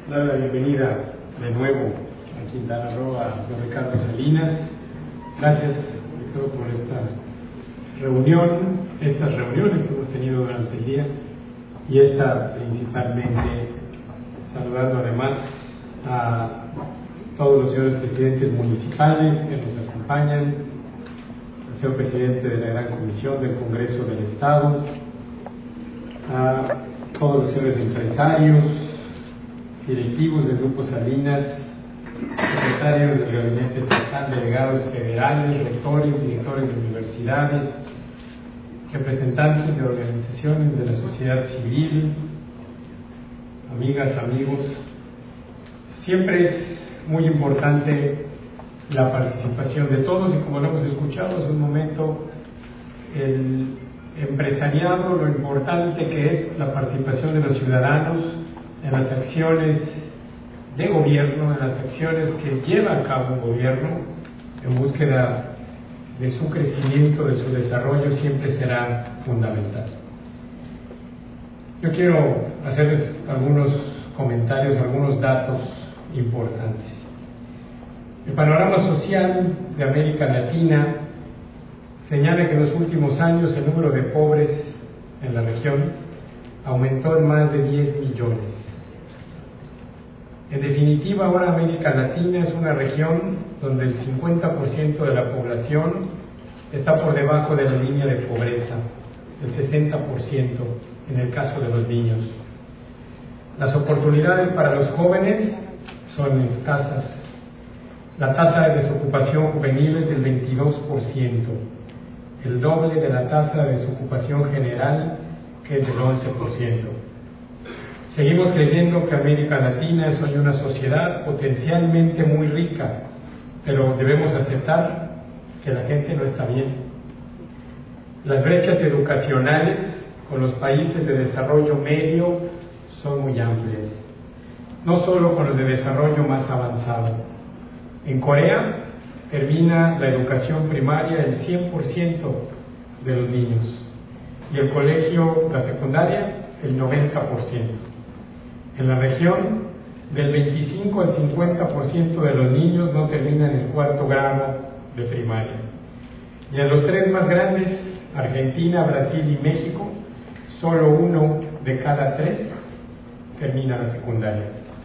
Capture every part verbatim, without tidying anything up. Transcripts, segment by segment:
dar la bienvenida de nuevo a Quintana Roo a don Ricardo Salinas. Gracias, Ricardo, por esta reunión, estas reuniones que hemos tenido durante el día y esta principalmente, saludando además a todos los señores presidentes municipales que nos acompañan, al señor presidente de la Gran Comisión del Congreso del Estado, a todos los señores empresarios, directivos del Grupo Salinas, secretarios del Gabinete Estatal, delegados federales, rectores, directores de universidades, representantes de organizaciones de la sociedad civil, amigas, amigos. Siempre es muy importante la participación de todos y, como lo hemos escuchado hace un momento, el empresariado, lo importante que es la participación de los ciudadanos en las acciones de gobierno, en las acciones que lleva a cabo un gobierno en búsqueda de su crecimiento, de su desarrollo, siempre será fundamental. Yo quiero hacerles algunos comentarios, algunos datos importantes. El panorama social de América Latina señala que en los últimos años el número de pobres en la región aumentó en más de diez millones. En definitiva, ahora América Latina es una región donde el cincuenta por ciento de la población está por debajo de la línea de pobreza, el sesenta por ciento en el caso de los niños. Las oportunidades para los jóvenes son escasas. La tasa de desocupación juvenil es del veintidós por ciento, el doble de la tasa de desocupación general, que es del once por ciento. Seguimos creyendo que América Latina es hoy una sociedad potencialmente muy rica, pero debemos aceptar que la gente no está bien. Las brechas educacionales con los países de desarrollo medio son muy amplias, no solo con los de desarrollo más avanzado. En Corea termina la educación primaria el cien por ciento de los niños y el colegio, la secundaria, el noventa por ciento. En la región, del veinticinco al cincuenta por ciento de los niños no terminan el cuarto grado de primaria. Y en los tres más grandes, Argentina, Brasil y México, solo uno de cada tres termina la secundaria.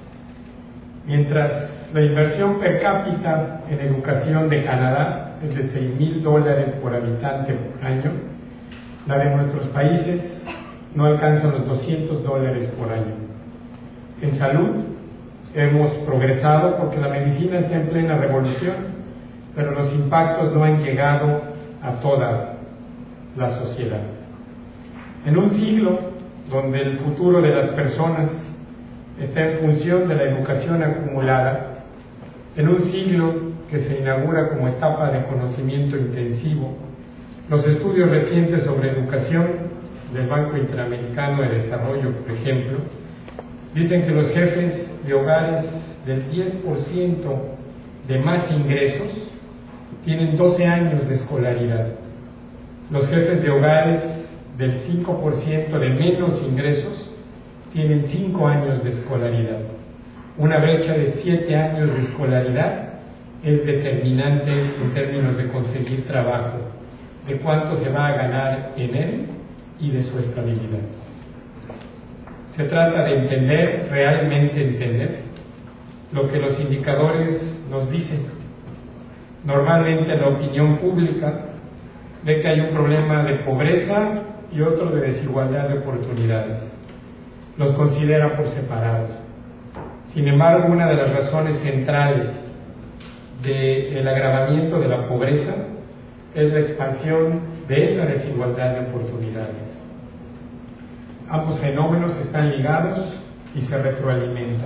Mientras la inversión per cápita en educación de Canadá es de seis mil dólares por habitante por año, la de nuestros países no alcanza los doscientos dólares por año. En salud hemos progresado porque la medicina está en plena revolución, pero los impactos no han llegado a toda la sociedad. En un siglo donde el futuro de las personas está en función de la educación acumulada, en un siglo que se inaugura como etapa de conocimiento intensivo, los estudios recientes sobre educación del Banco Interamericano de Desarrollo, por ejemplo, dicen que los jefes de hogares del diez por ciento de más ingresos tienen doce años de escolaridad. Los jefes de hogares del cinco por ciento de menos ingresos tienen cinco años de escolaridad. Una brecha de siete años de escolaridad es determinante en términos de conseguir trabajo, de cuánto se va a ganar en él y de su estabilidad. Se trata de entender, realmente entender, lo que los indicadores nos dicen. Normalmente la opinión pública ve que hay un problema de pobreza y otro de desigualdad de oportunidades. Los considera por separado. Sin embargo, una de las razones centrales del agravamiento de la pobreza es la expansión de esa desigualdad de oportunidades. Ambos fenómenos están ligados y se retroalimentan.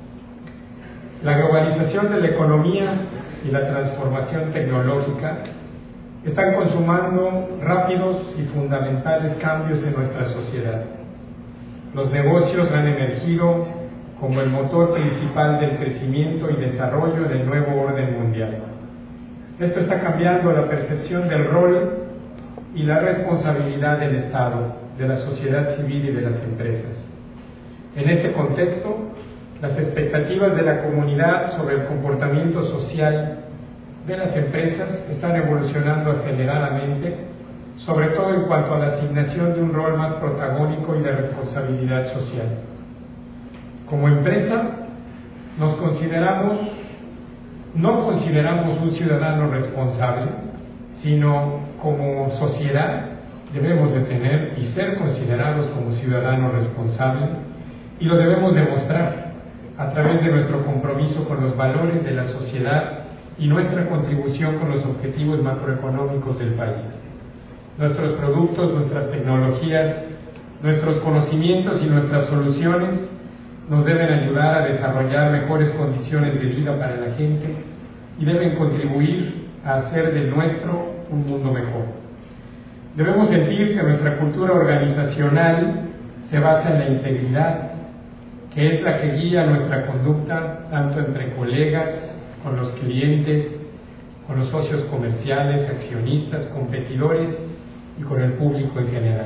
La globalización de la economía y la transformación tecnológica están consumando rápidos y fundamentales cambios en nuestra sociedad. Los negocios han emergido como el motor principal del crecimiento y desarrollo del nuevo orden mundial. Esto está cambiando la percepción del rol y la responsabilidad del Estado, de la sociedad civil y de las empresas. En este contexto, Las expectativas de la comunidad sobre el comportamiento social de las empresas están evolucionando aceleradamente, sobre todo en cuanto a la asignación de un rol más protagónico y de responsabilidad social. Como empresa, nos consideramos, no consideramos un ciudadano responsable, sino como sociedad debemos de tener y ser considerados como ciudadanos responsables, y lo debemos demostrar a través de nuestro compromiso con los valores de la sociedad y nuestra contribución con los objetivos macroeconómicos del país. Nuestros productos, nuestras tecnologías, nuestros conocimientos y nuestras soluciones nos deben ayudar a desarrollar mejores condiciones de vida para la gente y deben contribuir a hacer del nuestro un mundo mejor. Debemos sentir que nuestra cultura organizacional se basa en la integridad, que es la que guía nuestra conducta tanto entre colegas, con los clientes, con los socios comerciales, accionistas, competidores y con el público en general.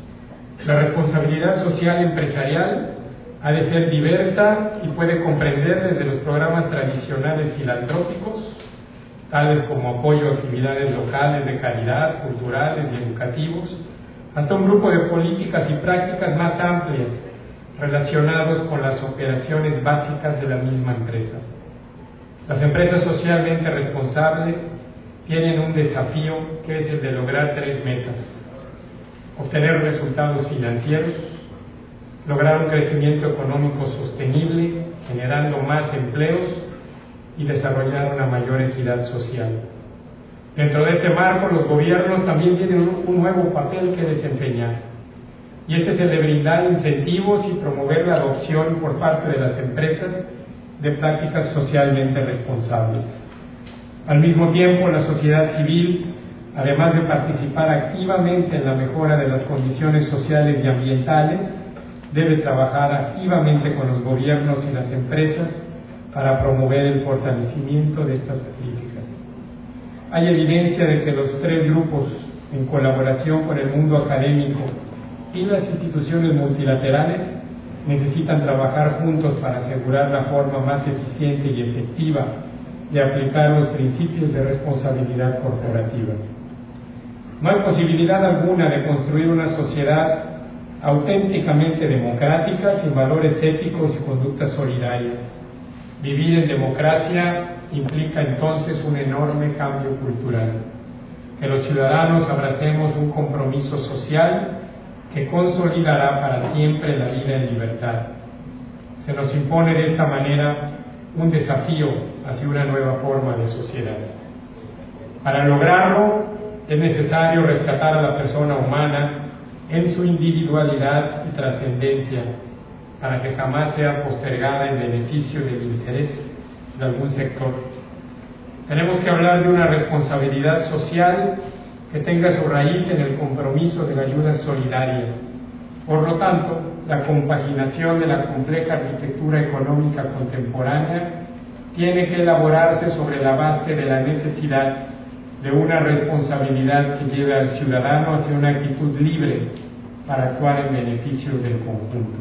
La responsabilidad social empresarial ha de ser diversa y puede comprender desde los programas tradicionales filantrópicos, tales como apoyo a actividades locales de caridad, culturales y educativos, hasta un grupo de políticas y prácticas más amplias relacionados con las operaciones básicas de la misma empresa. Las empresas socialmente responsables tienen un desafío que es el de lograr tres metas: obtener resultados financieros, lograr un crecimiento económico sostenible, generando más empleos, y desarrollar una mayor equidad social. Dentro de este marco, los gobiernos también tienen un nuevo papel que desempeñar, y este es el de brindar incentivos y promover la adopción por parte de las empresas de prácticas socialmente responsables. Al mismo tiempo, la sociedad civil, además de participar activamente en la mejora de las condiciones sociales y ambientales, debe trabajar activamente con los gobiernos y las empresas para promover el fortalecimiento de estas políticas. Hay evidencia de que los tres grupos, en colaboración con el mundo académico y las instituciones multilaterales, necesitan trabajar juntos para asegurar la forma más eficiente y efectiva de aplicar los principios de responsabilidad corporativa. No hay posibilidad alguna de construir una sociedad auténticamente democrática sin valores éticos y conductas solidarias. Vivir en democracia implica entonces un enorme cambio cultural. Que los ciudadanos abracemos un compromiso social que consolidará para siempre la vida en libertad. Se nos impone de esta manera un desafío hacia una nueva forma de sociedad. Para lograrlo es necesario rescatar a la persona humana en su individualidad y trascendencia, para que jamás sea postergada en beneficio del interés de algún sector. Tenemos que hablar de una responsabilidad social que tenga su raíz en el compromiso de la ayuda solidaria. Por lo tanto, la compaginación de la compleja arquitectura económica contemporánea tiene que elaborarse sobre la base de la necesidad de una responsabilidad que lleve al ciudadano hacia una actitud libre para actuar en beneficio del conjunto.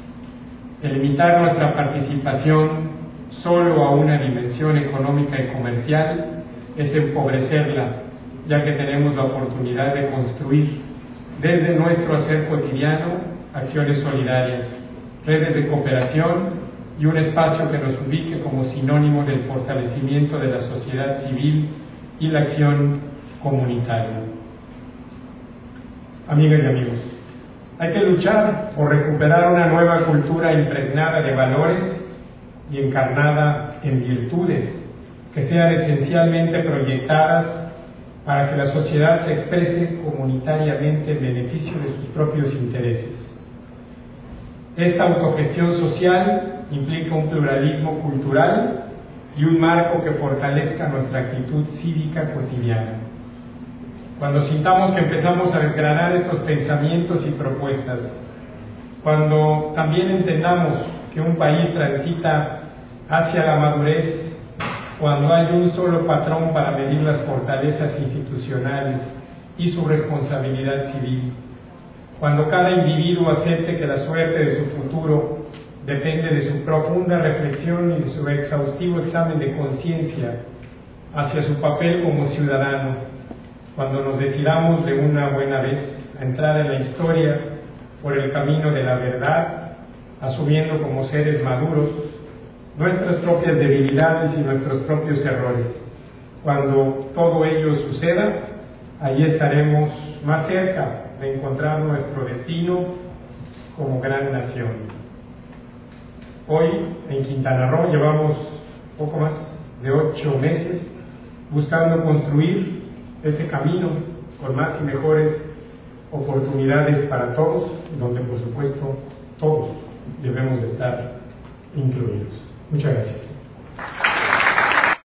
El limitar nuestra participación solo a una dimensión económica y comercial es empobrecerla, ya que tenemos la oportunidad de construir desde nuestro hacer cotidiano acciones solidarias, redes de cooperación y un espacio que nos ubique como sinónimo del fortalecimiento de la sociedad civil y la acción comunitaria. Amigas y amigos, hay que luchar por recuperar una nueva cultura impregnada de valores y encarnada en virtudes que sean esencialmente proyectadas para que la sociedad se exprese comunitariamente en beneficio de sus propios intereses. Esta autogestión social implica un pluralismo cultural y un marco que fortalezca nuestra actitud cívica cotidiana. Cuando sintamos que empezamos a desgranar estos pensamientos y propuestas, cuando también entendamos que un país transita hacia la madurez, cuando hay un solo patrón para medir las fortalezas institucionales y su responsabilidad civil, cuando cada individuo acepte que la suerte de su futuro depende de su profunda reflexión y de su exhaustivo examen de conciencia hacia su papel como ciudadano, cuando nos decidamos de una buena vez a entrar en la historia por el camino de la verdad, asumiendo como seres maduros nuestras propias debilidades y nuestros propios errores. Cuando todo ello suceda, ahí estaremos más cerca de encontrar nuestro destino como gran nación. Hoy en Quintana Roo llevamos poco más de ocho meses buscando construir ese camino con más y mejores oportunidades para todos, donde por supuesto todos debemos de estar incluidos. Muchas gracias.